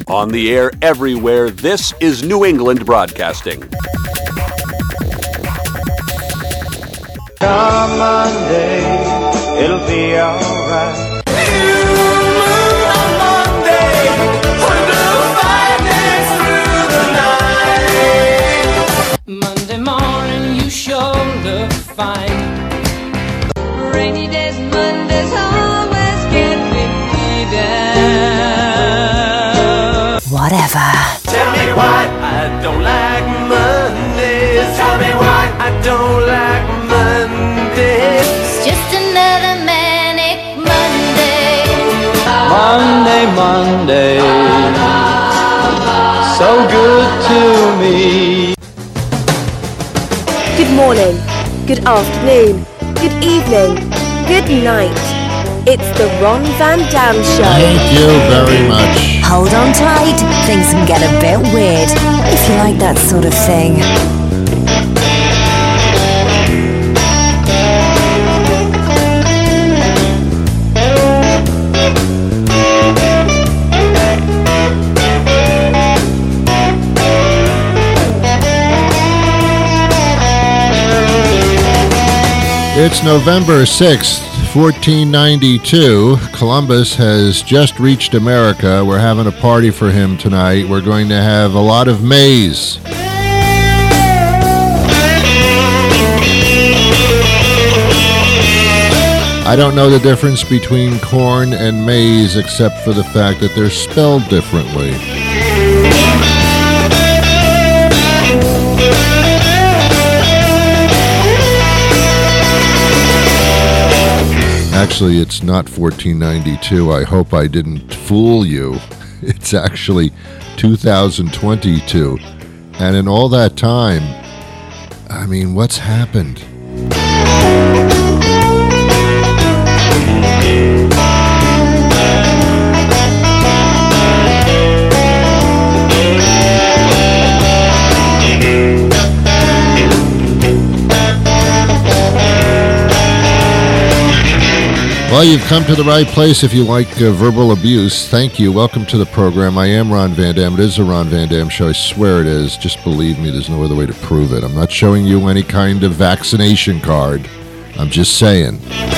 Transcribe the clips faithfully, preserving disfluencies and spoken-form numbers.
On the air everywhere, this is New England Broadcasting. Come Monday, it'll be alright. Monday morning, you sure look fine. Rainy days, Mondays always get me down. Whatever. Tell me why I don't like Mondays. Tell me why I don't like Mondays. It's just another manic Monday. Monday, Monday, so good to me. Good morning, good afternoon, good evening, good night. It's the Ron Van Dam Show. Thank you very much. Hold on tight. Things can get a bit weird if you like that sort of thing. It's November sixth, fourteen ninety-two. Columbus has just reached America. We're having a party for him tonight. We're going to have a lot of maize. I don't know the difference between corn and maize except for the fact that they're spelled differently. Actually, it's not fourteen ninety-two. I hope I didn't fool you. It's actually two thousand twenty-two. And in all that time, I mean, what's happened? Well, you've come to the right place if you like uh, verbal abuse. Thank you. Welcome to the program. I am Ron Van Dam. It is the Ron Van Dam Show. I swear it is. Just believe me, there's no other way to prove it. I'm not showing you any kind of vaccination card. I'm just saying.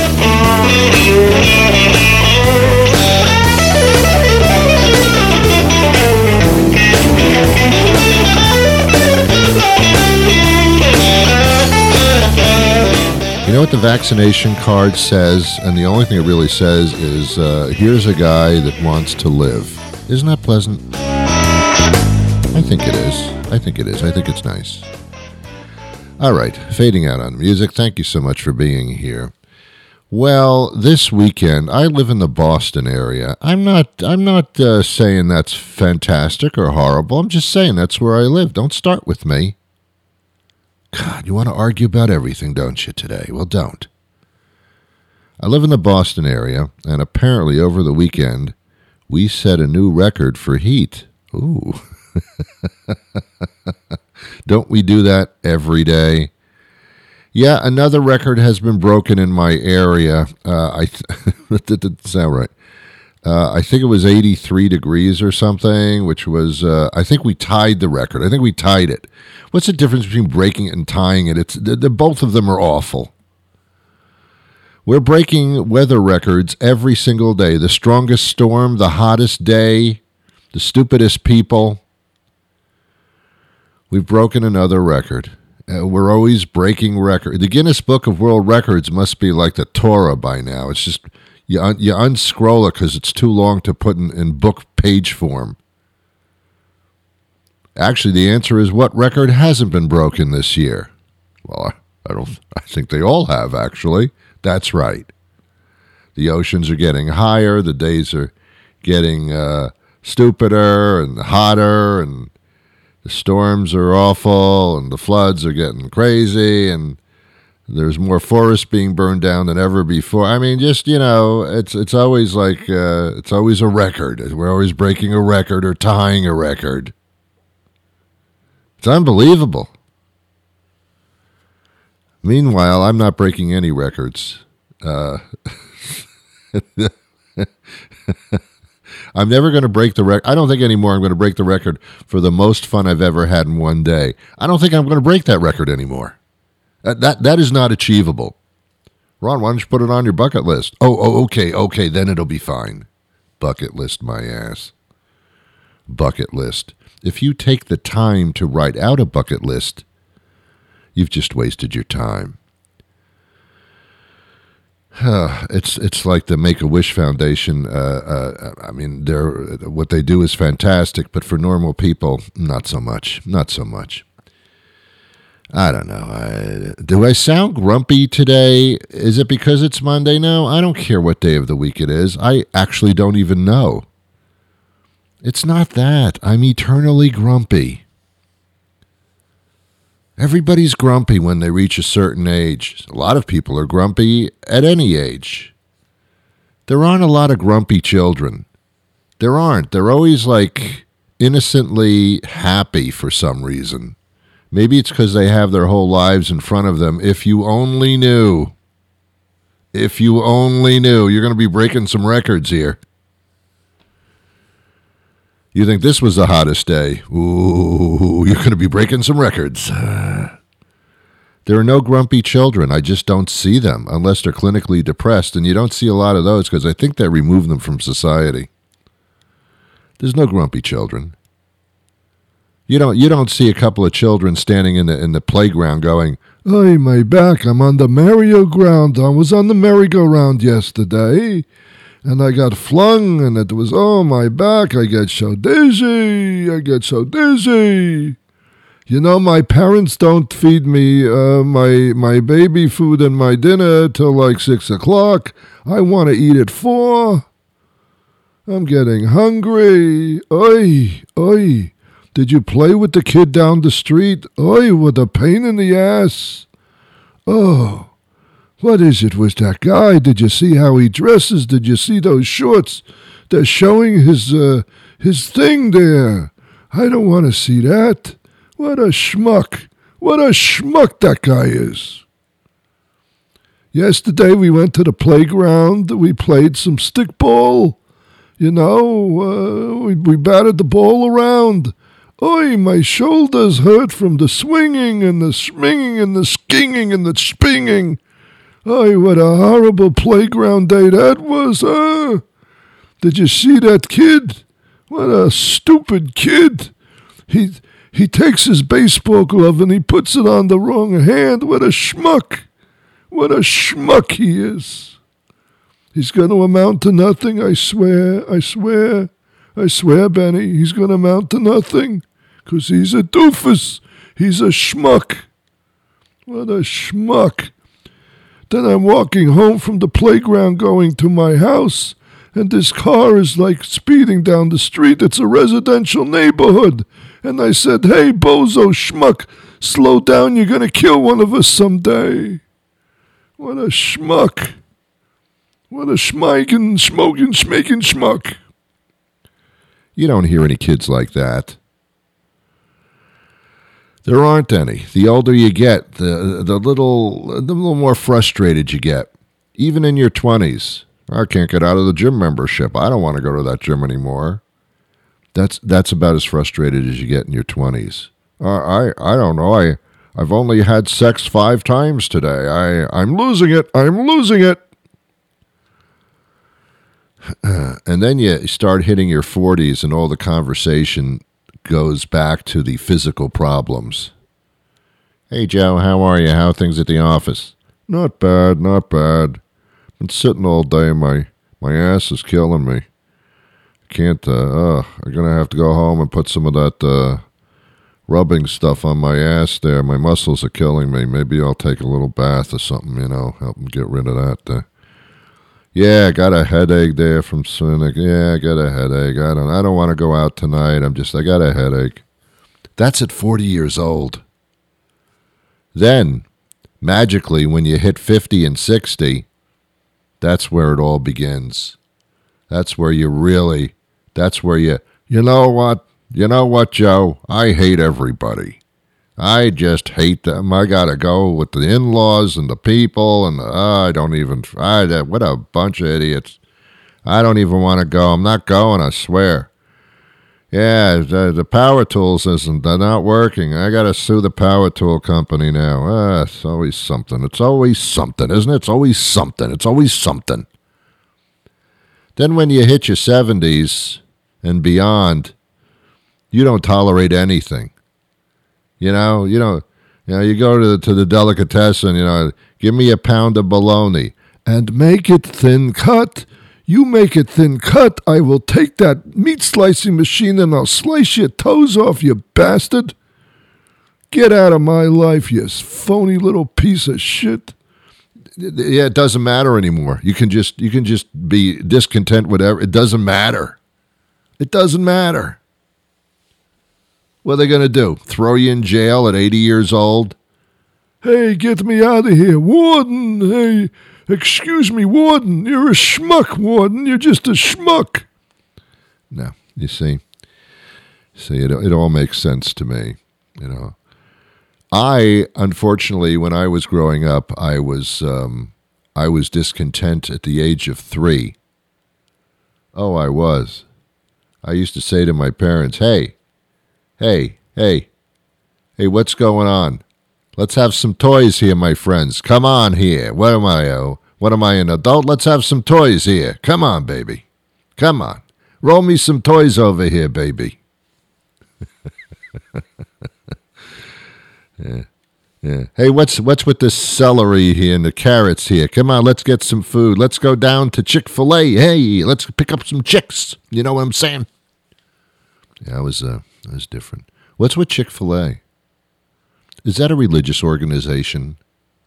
You know what the vaccination card says? And the only thing it really says is, uh, here's a guy that wants to live. Isn't that pleasant? I think it is. I think it is. I think it's nice. All right, fading out on music. Thank you so much for being here. Well, this weekend, I live in the Boston area. I'm not I'm not uh, saying that's fantastic or horrible. I'm just saying that's where I live. Don't start with me. God, you want to argue about everything, don't you, today? Well, don't. I live in the Boston area, and apparently over the weekend, we set a new record for heat. Ooh. Don't we do that every day? Yeah, another record has been broken in my area. Uh, I th- that didn't sound right. Uh, I think it was eighty-three degrees or something, which was, uh, I think we tied the record. I think we tied it. What's the difference between breaking it and tying it? It's the, the, both of them are awful. We're breaking weather records every single day. The strongest storm, the hottest day, the stupidest people. We've broken another record. Uh, we're always breaking records. The Guinness Book of World Records must be like the Torah by now. It's just... You, un- you unscroll it because it's too long to put in, in book page form. Actually, the answer is what record hasn't been broken this year? Well, I, I don't. I think they all have, actually. That's right. The oceans are getting higher. The days are getting uh, stupider and hotter, and the storms are awful, and the floods are getting crazy, and there's more forests being burned down than ever before. I mean, just, you know, it's it's always like, uh, it's always a record. We're always breaking a record or tying a record. It's unbelievable. Meanwhile, I'm not breaking any records. Uh, I'm never going to break the record. I don't think anymore I'm going to break the record for the most fun I've ever had in one day. I don't think I'm going to break that record anymore. That, that, that is not achievable. Ron, why don't you put it on your bucket list? Oh, oh, okay, okay, then it'll be fine. Bucket list my ass. Bucket list. If you take the time to write out a bucket list, you've just wasted your time. It's it's like the Make-A-Wish Foundation. Uh, uh, I mean, they're what they do is fantastic, but for normal people, not so much. Not so much. I don't know. I, do I sound grumpy today? Is it because it's Monday? No, I don't care what day of the week it is. I actually don't even know. It's not that. I'm eternally grumpy. Everybody's grumpy when they reach a certain age. A lot of people are grumpy at any age. There aren't a lot of grumpy children. There aren't. They're always like innocently happy for some reason. Maybe it's because they have their whole lives in front of them. If you only knew. If you only knew. You're going to be breaking some records here. You think this was the hottest day? Ooh, you're going to be breaking some records. Uh, there are no grumpy children. I just don't see them unless they're clinically depressed. And you don't see a lot of those because I think they remove them from society. There's no grumpy children. You don't you don't see a couple of children standing in the in the playground going, "Hey, my back, I'm on the merry-go-round. I was on the merry-go-round yesterday. And I got flung, and it was, oh, my back, I get so dizzy, I get so dizzy. You know, my parents don't feed me uh, my my baby food and my dinner till like six o'clock. I want to eat at four. I'm getting hungry. Oi, oi. Did you play with the kid down the street? Oi, what a pain in the ass. Oh. What is it with that guy? Did you see how he dresses? Did you see those shorts? They're showing his uh, his thing there. I don't want to see that. What a schmuck. What a schmuck that guy is. Yesterday we went to the playground. We played some stickball. You know, uh, we, we batted the ball around. Oi, my shoulders hurt from the swinging and the swinging and the skinging and the spinging. Oh, what a horrible playground day that was, huh? Did you see that kid? What a stupid kid. He he takes his baseball glove and he puts it on the wrong hand. What a schmuck. What a schmuck he is. He's going to amount to nothing, I swear, I swear. I swear, Benny, he's going to amount to nothing. Because he's a doofus. He's a schmuck. What a schmuck. Then I'm walking home from the playground going to my house, and this car is like speeding down the street. It's a residential neighborhood. And I said, hey, bozo schmuck, slow down. You're going to kill one of us someday. What a schmuck. What a schmeigen, schmogen, schmaken schmuck. You don't hear any kids like that. There aren't any. The older you get, the the little the little more frustrated you get. Even in your twenties. I can't get out of the gym membership. I don't want to go to that gym anymore. That's that's about as frustrated as you get in your twenties. Uh, I I don't know. I I've only had sex five times today. I I'm losing it. I'm losing it. And then you start hitting your forties, and all the conversation goes back to the physical problems. Hey, Joe, how are you? How are things at the office? Not bad, not bad. Been sitting all day. My my ass is killing me. Can't, uh, uh, I'm going to have to go home and put some of that uh, rubbing stuff on my ass there. My muscles are killing me. Maybe I'll take a little bath or something, you know, help them get rid of that there. Yeah, I got a headache there from swimming. Yeah, I got a headache. I don't I don't want to go out tonight. I'm just, I got a headache. That's at forty years old. Then, magically, when you hit fifty and sixty, that's where it all begins. That's where you really, that's where you, you know what? You know what, Joe? I hate everybody. I just hate them. I got to go with the in-laws and the people, and the, uh, I don't even, I, what a bunch of idiots. I don't even want to go. I'm not going, I swear. Yeah, the, the power tools isn't, they're not working. I got to sue the power tool company now. Ah, it's always something. It's always something, isn't it? It's always something. It's always something. Then when you hit your seventies and beyond, you don't tolerate anything. You know, you know, you know, you go to the, to the delicatessen, you know, give me a pound of bologna and make it thin cut. You make it thin cut, I will take that meat slicing machine and I'll slice your toes off, you bastard. Get out of my life, you phony little piece of shit. Yeah, it doesn't matter anymore. You can just you can just be discontent, whatever. It doesn't matter. It doesn't matter. What are they going to do? Throw you in jail at eighty years old? Hey, get me out of here, Warden. Hey, excuse me, Warden. You're a schmuck, Warden. You're just a schmuck. No, you see. See, it, it all makes sense to me, you know. I, unfortunately, when I was growing up, I was um, I was discontent at the age of three. Oh, I was. I used to say to my parents, hey, hey, hey, hey, what's going on? Let's have some toys here, my friends. Come on here. What am I, oh? What am I, an adult? Let's have some toys here. Come on, baby. Come on. Roll me some toys over here, baby. Yeah, yeah. Hey, what's what's with this celery here and the carrots here? Come on, let's get some food. Let's go down to Chick-fil-A. Hey, let's pick up some chicks. You know what I'm saying? Yeah, I was uh, I was different. What's with Chick-fil-A? Is that a religious organization?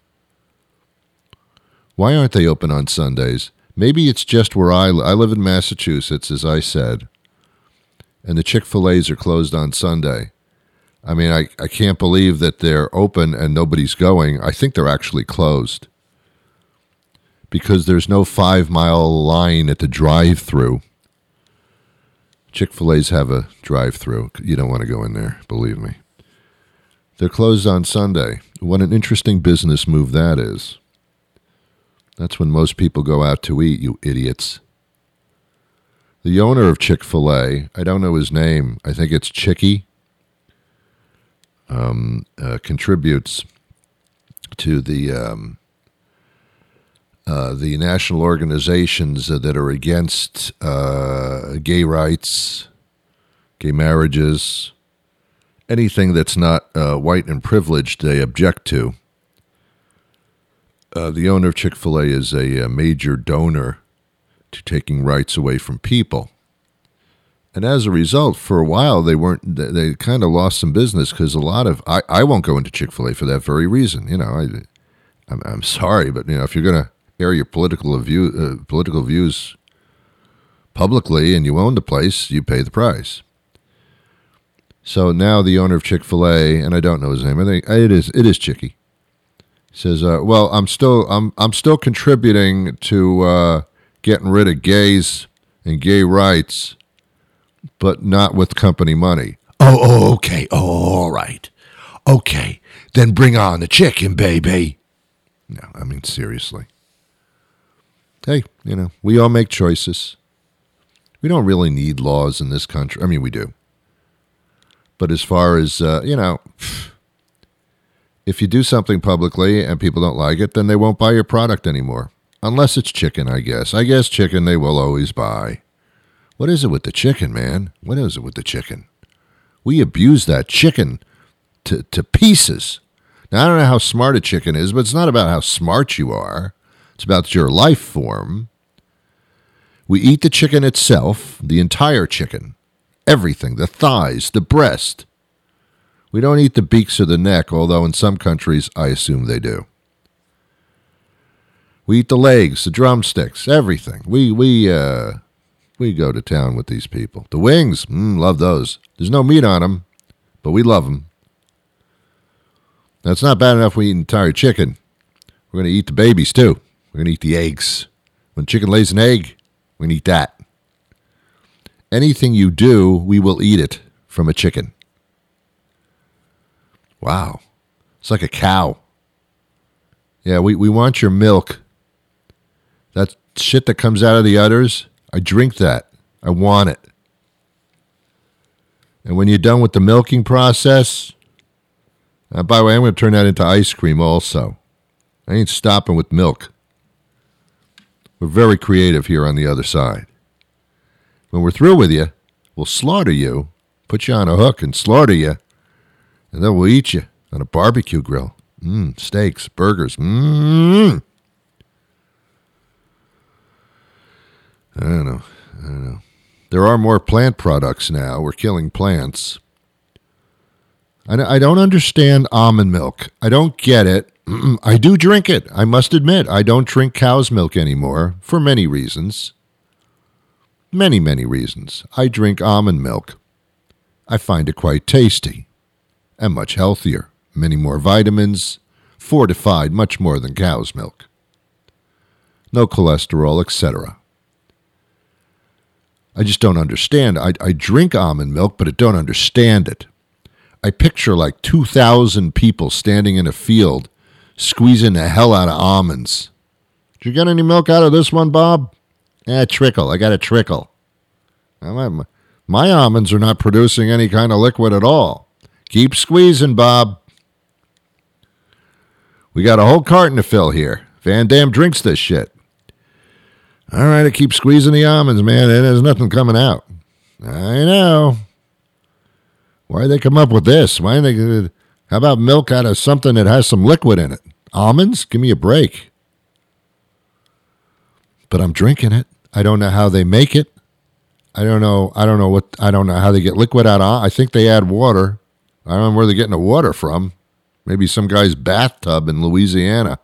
Why aren't they open on Sundays? Maybe it's just where I live. I live in Massachusetts, as I said, and the Chick-fil-A's are closed on Sunday. I mean, I, I can't believe that they're open and nobody's going. I think they're actually closed because there's no five-mile line at the drive-thru. Chick-fil-A's have a drive-thru. You don't want to go in there, believe me. They're closed on Sunday. What an interesting business move that is. That's when most people go out to eat, you idiots. The owner of Chick-fil-A, I don't know his name. I think it's Chicky. Um, uh, contributes to the um, uh, the national organizations that are against uh, gay rights, gay marriages, anything that's not uh, white and privileged. They object to. Uh, the owner of Chick-fil-A is a, a major donor to taking rights away from people. And as a result, for a while, they weren't. They, they kind of lost some business because a lot of I, I won't go into Chick-fil-A for that very reason. You know, I, I'm, I'm sorry, but you know, if you're going to air your political view, uh, political views publicly and you own the place, you pay the price. So now the owner of Chick-fil-A, and I don't know his name. I think it is it is Chicky. Says, uh, "Well, I'm still I'm I'm still contributing to uh, getting rid of gays and gay rights." But not with company money. Oh, oh, okay. Oh, all right. Okay. Then bring on the chicken, baby. No, I mean, seriously. Hey, you know, we all make choices. We don't really need laws in this country. I mean, we do. But as far as, uh, you know, if you do something publicly and people don't like it, then they won't buy your product anymore. Unless it's chicken, I guess. I guess chicken they will always buy. What is it with the chicken, man? What is it with the chicken? We abuse that chicken to, to pieces. Now, I don't know how smart a chicken is, but it's not about how smart you are. It's about your life form. We eat the chicken itself, the entire chicken, everything, the thighs, the breast. We don't eat the beaks or the neck, although in some countries I assume they do. We eat the legs, the drumsticks, everything. We, we, uh... We go to town with these people. The wings, mm, love those. There's no meat on them, but we love them. Now, it's not bad enough we eat entire chicken. We're going to eat the babies, too. We're going to eat the eggs. When chicken lays an egg, we're going to eat that. Anything you do, we will eat it from a chicken. Wow. It's like a cow. Yeah, we, we want your milk. That shit that comes out of the udders, I drink that. I want it. And when you're done with the milking process, uh, by the way, I'm going to turn that into ice cream also. I ain't stopping with milk. We're very creative here on the other side. When we're through with you, we'll slaughter you, put you on a hook and slaughter you, and then we'll eat you on a barbecue grill. Mmm, steaks, burgers. Mmm. I don't know. I don't know. There are more plant products now. We're killing plants. I don't understand almond milk. I don't get it. I do drink it. I must admit, I don't drink cow's milk anymore for many reasons. Many, many reasons. I drink almond milk. I find it quite tasty and much healthier. Many more vitamins, fortified much more than cow's milk. No cholesterol, et cetera. I just don't understand. I, I drink almond milk, but I don't understand it. I picture like two thousand people standing in a field squeezing the hell out of almonds. Did you get any milk out of this one, Bob? Yeah, trickle. I got a trickle. My, my almonds are not producing any kind of liquid at all. Keep squeezing, Bob. We got a whole carton to fill here. Van Dam drinks this shit. All right, I keep squeezing the almonds, man. There's nothing coming out. I know. Why did they come up with this? Why did they? How about milk out of something that has some liquid in it? Almonds? Give me a break. But I'm drinking it. I don't know how they make it. I don't know. I don't know what. I don't know how they get liquid out of. I think they add water. I don't know where they're getting the water from. Maybe some guy's bathtub in Louisiana.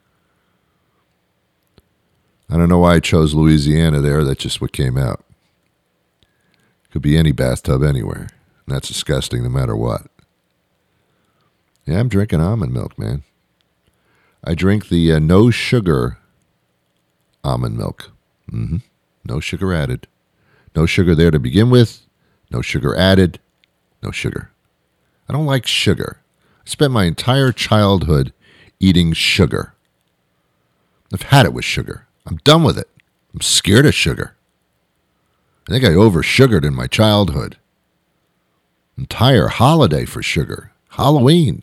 I don't know why I chose Louisiana there. That's just what came out. Could be any bathtub anywhere. And that's disgusting no matter what. Yeah, I'm drinking almond milk, man. I drink the uh, no sugar almond milk. Mm-hmm. No sugar added. No sugar there to begin with. No sugar added. No sugar. I don't like sugar. I spent my entire childhood eating sugar. I've had it with sugar. I'm done with it. I'm scared of sugar. I think I over-sugared in my childhood. Entire holiday for sugar. Halloween.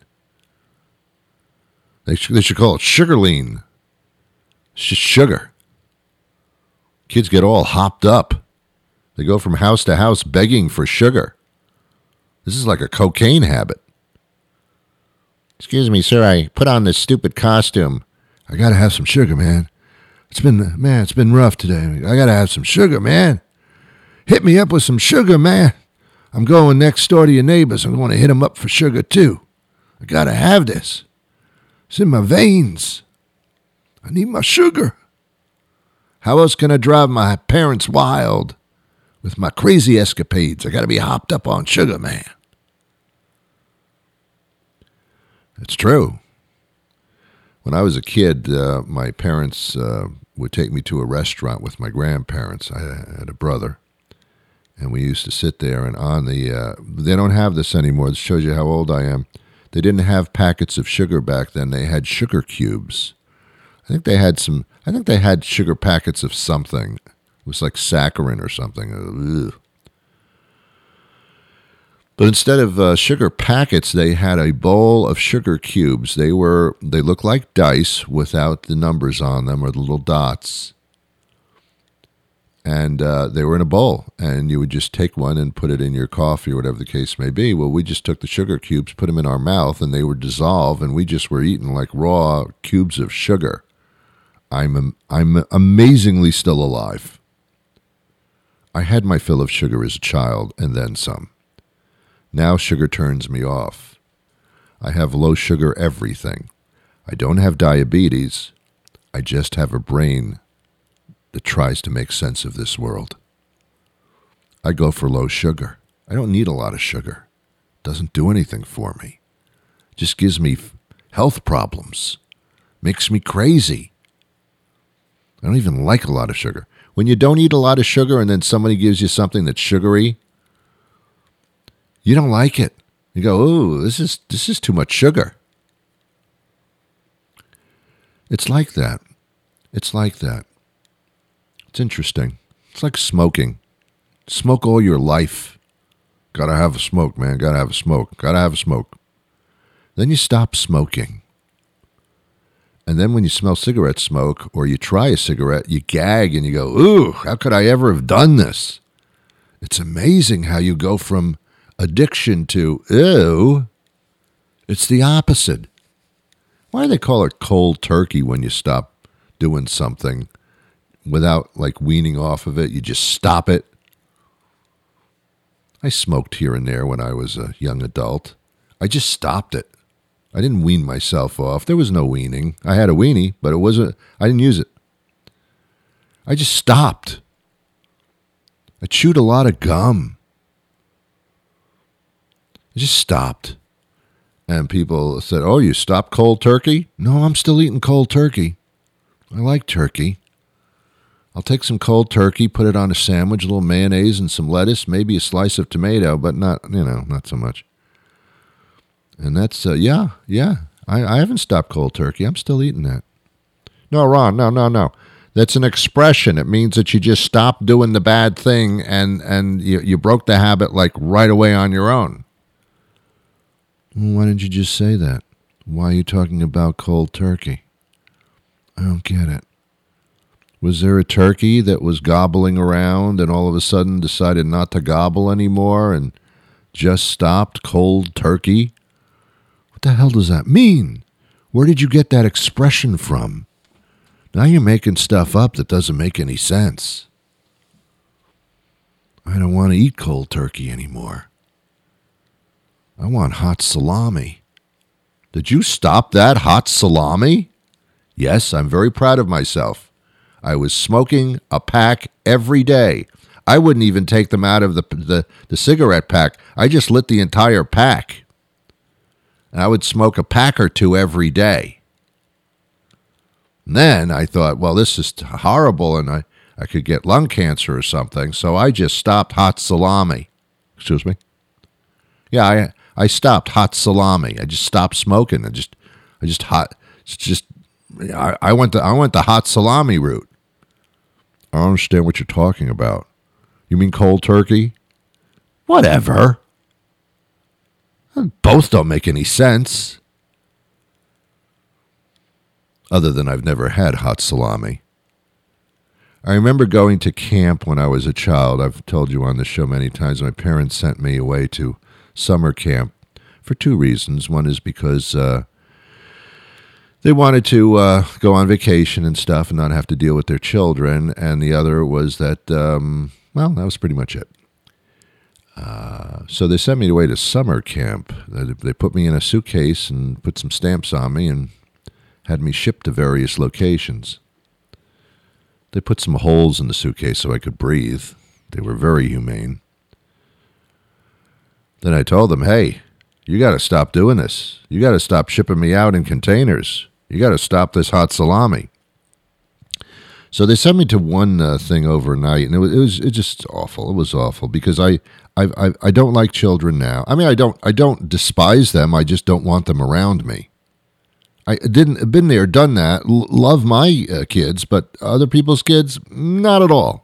They should, they should call it Sugarlean. It's just sugar. Kids get all hopped up. They go from house to house begging for sugar. This is like a cocaine habit. Excuse me, sir, I put on this stupid costume. I gotta have some sugar, man. It's been, man, it's been rough today. I gotta have some sugar, man. Hit me up with some sugar, man. I'm going next door to your neighbors. I'm going to hit them up for sugar, too. I gotta have this. It's in my veins. I need my sugar. How else can I drive my parents wild with my crazy escapades? I gotta be hopped up on sugar, man. It's true. When I was a kid, uh, my parents uh, would take me to a restaurant with my grandparents. I had a brother, and we used to sit there, and on the, uh, they don't have this anymore. This shows you how old I am. They didn't have packets of sugar back then. They had sugar cubes. I think they had some, I think they had sugar packets of something. It was like saccharin or something. Ugh. But instead of uh, sugar packets, they had a bowl of sugar cubes. They were they looked like dice without the numbers on them or the little dots. And uh, they were in a bowl. And you would just take one and put it in your coffee or whatever the case may be. Well, we just took the sugar cubes, put them in our mouth, and they would dissolve. And we just were eating like raw cubes of sugar. I'm I'm amazingly still alive. I had my fill of sugar as a child and then some. Now sugar turns me off. I have low sugar everything. I don't have diabetes. I just have a brain that tries to make sense of this world. I go for low sugar. I don't need a lot of sugar. It doesn't do anything for me. It just gives me health problems. Makes me crazy. I don't even like a lot of sugar. When you don't eat a lot of sugar and then somebody gives you something that's sugary, you don't like it. You go, ooh, this is this is too much sugar. It's like that. It's like that. It's interesting. It's like smoking. Smoke all your life. Gotta have a smoke, man. Gotta have a smoke. Gotta have a smoke. Then you stop smoking. And then when you smell cigarette smoke or you try a cigarette, you gag and you go, ooh, how could I ever have done this? It's amazing how you go from addiction to, ew. It's the opposite. Why do they call it cold turkey when you stop doing something without like weaning off of it? You just stop it. I smoked here and there when I was a young adult. I just stopped it. I didn't wean myself off. There was no weaning. I had a weenie, but it wasn't, I didn't use it. I just stopped. I chewed a lot of gum. I just stopped. And people said, oh, you stopped cold turkey? No, I'm still eating cold turkey. I like turkey. I'll take some cold turkey, put it on a sandwich, a little mayonnaise and some lettuce, maybe a slice of tomato, but not, you know, not so much. And that's, uh, yeah, yeah. I, I haven't stopped cold turkey. I'm still eating that. No, Ron, no, no, no. That's an expression. It means that you just stopped doing the bad thing and, and you, you broke the habit like right away on your own. Well, why didn't you just say that? Why are you talking about cold turkey? I don't get it. Was there a turkey that was gobbling around and all of a sudden decided not to gobble anymore and just stopped cold turkey? What the hell does that mean? Where did you get that expression from? Now you're making stuff up that doesn't make any sense. I don't want to eat cold turkey anymore. I want hot salami. Did you stop that hot salami? Yes, I'm very proud of myself. I was smoking a pack every day. I wouldn't even take them out of the the, the cigarette pack. I just lit the entire pack. And I would smoke a pack or two every day. And then I thought, well, this is horrible, and I, I could get lung cancer or something, so I just stopped hot salami. Excuse me? Yeah, I I stopped hot salami. I just stopped smoking. I just I just hot it's just I, I went the I went the hot salami route. I don't understand what you're talking about. You mean cold turkey? Whatever. Both don't make any sense. Other than I've never had hot salami. I remember going to camp when I was a child. I've told you on the show many times. My parents sent me away to summer camp for two reasons. One is because uh, they wanted to uh, go on vacation and stuff and not have to deal with their children. And the other was that, um, well, that was pretty much it. Uh, so they sent me away to summer camp. They, they put me in a suitcase and put some stamps on me and had me shipped to various locations. They put some holes in the suitcase so I could breathe. They were very humane. Then I told them, hey, you got to stop doing this. You got to stop shipping me out in containers. You got to stop this hot salami. So they sent me to one uh, thing overnight, and it was it was it just awful. It was awful because I I I, I don't like children now. I mean, I don't I don't despise them. I just don't want them around me. I didn't been there, done that. L- love my uh, kids, but other people's kids, not at all.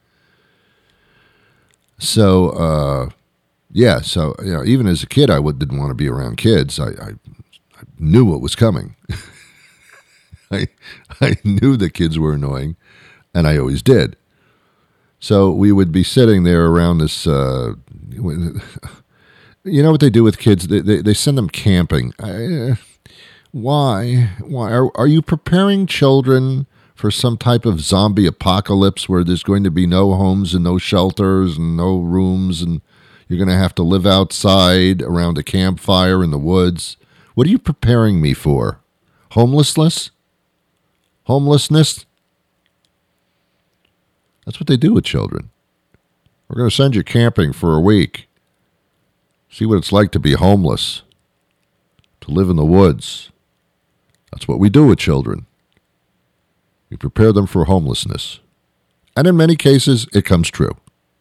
So, uh, yeah. So, you know, even as a kid, I would, didn't want to be around kids. I, I, I knew what was coming. I I knew the kids were annoying, and I always did. So we would be sitting there around this. Uh, you know what they do with kids? They they, they send them camping. I, Why? Why are are you preparing children for some type of zombie apocalypse where there's going to be no homes and no shelters and no rooms and you're going to have to live outside around a campfire in the woods? What are you preparing me for? Homelessness? Homelessness? That's what they do with children. We're going to send you camping for a week. See what it's like to be homeless, to live in the woods. That's what we do with children. We prepare them for homelessness. And in many cases, it comes true.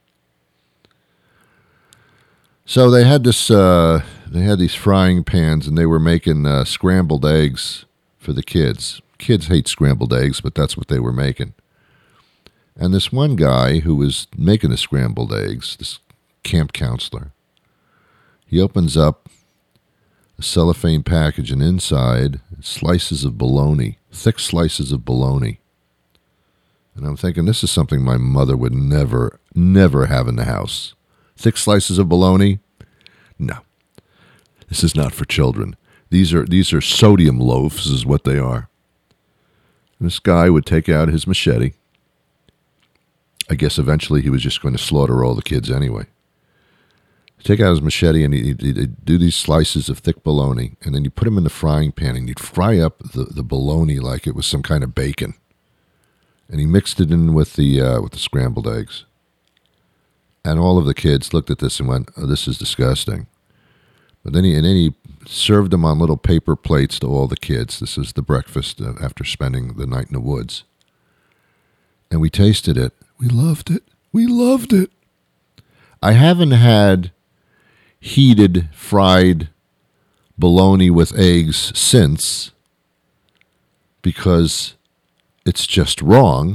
So they had this, uh, they had these frying pans, and they were making uh, scrambled eggs for the kids. Kids hate scrambled eggs, but that's what they were making. And this one guy who was making the scrambled eggs, this camp counselor, he opens up a cellophane package, and inside, slices of bologna, thick slices of bologna. And I'm thinking, this is something my mother would never, never have in the house. Thick slices of bologna? No. This is not for children. These are these are sodium loaves is what they are. And this guy would take out his machete. I guess eventually he was just going to slaughter all the kids anyway. Take out his machete and he'd, he'd do these slices of thick bologna, and then you put them in the frying pan and you'd fry up the, the bologna like it was some kind of bacon. And he mixed it in with the uh, with the scrambled eggs. And all of the kids looked at this and went, oh, this is disgusting. But then he and then he served them on little paper plates to all the kids. This is the breakfast uh, after spending the night in the woods. And we tasted it. We loved it. We loved it. I haven't had heated, fried bologna with eggs since, because it's just wrong.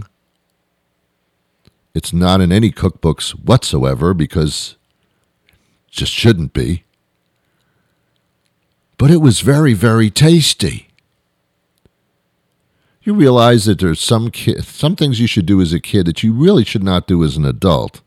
It's not in any cookbooks whatsoever, because it just shouldn't be. But it was very, very tasty. You realize that there's some ki- some things you should do as a kid that you really should not do as an adult.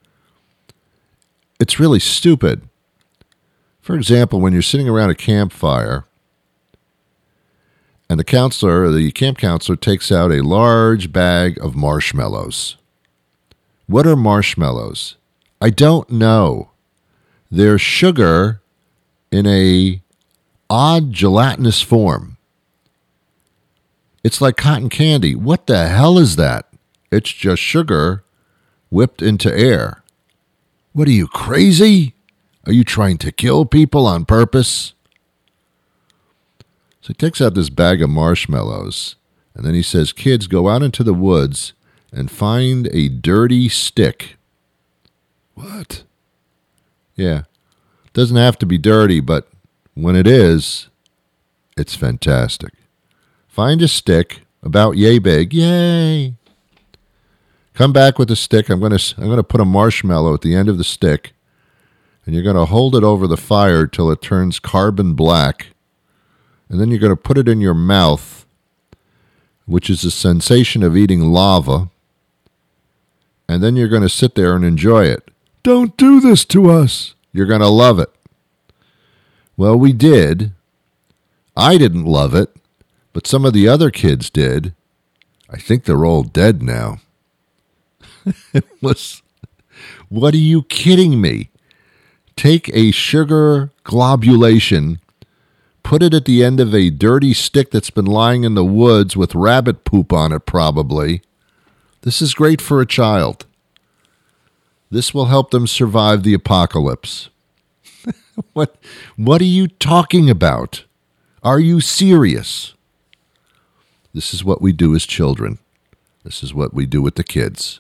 It's really stupid. For example, when you're sitting around a campfire and the counselor, the camp counselor, takes out a large bag of marshmallows. What are marshmallows? I don't know. They're sugar in a odd gelatinous form. It's like cotton candy. What the hell is that? It's just sugar whipped into air. What are you, crazy? Are you trying to kill people on purpose? So he takes out this bag of marshmallows, and then he says, kids, go out into the woods and find a dirty stick. What? Yeah. Doesn't have to be dirty, but when it is, it's fantastic. Find a stick about yay big. Yay! Come back with a stick. I'm going to I'm going to put a marshmallow at the end of the stick, and you're going to hold it over the fire till it turns carbon black, and then you're going to put it in your mouth, which is the sensation of eating lava, and then you're going to sit there and enjoy it. Don't do this to us. You're going to love it. Well, we did. I didn't love it, but some of the other kids did. I think they're all dead now. It was, what are you kidding me? Take a sugar globulation, put it at the end of a dirty stick that's been lying in the woods with rabbit poop on it probably. This is great for a child. This will help them survive the apocalypse. What, what are you talking about? Are you serious? This is what we do as children. This is what we do with the kids.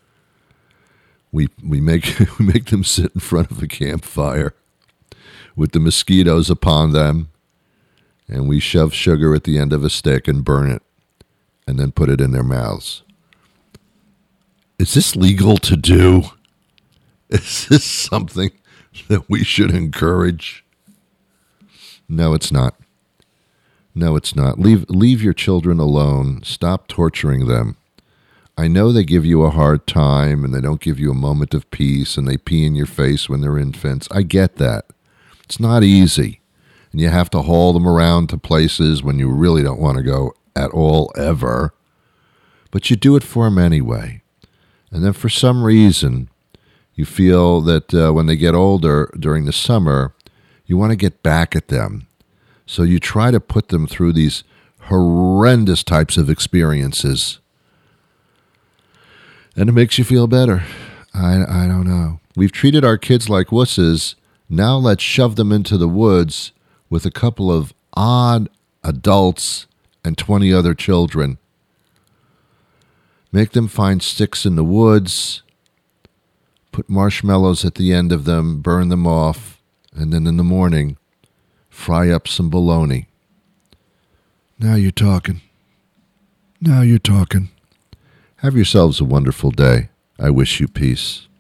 We we make we make them sit in front of a campfire with the mosquitoes upon them, and we shove sugar at the end of a stick and burn it, and then put it in their mouths. Is this legal to do? Is this something that we should encourage? No, it's not. No, it's not. Leave leave your children alone. Stop torturing them. I know they give you a hard time and they don't give you a moment of peace and they pee in your face when they're infants. I get that. It's not easy. And you have to haul them around to places when you really don't want to go at all ever. But you do it for them anyway. And then for some reason, you feel that uh, when they get older during the summer, you want to get back at them. So you try to put them through these horrendous types of experiences. And it makes you feel better. I, I don't know. We've treated our kids like wusses. Now let's shove them into the woods with a couple of odd adults and twenty other children. Make them find sticks in the woods, put marshmallows at the end of them, burn them off, and then in the morning, fry up some bologna. Now you're talking. Now you're talking. Have yourselves a wonderful day. I wish you peace.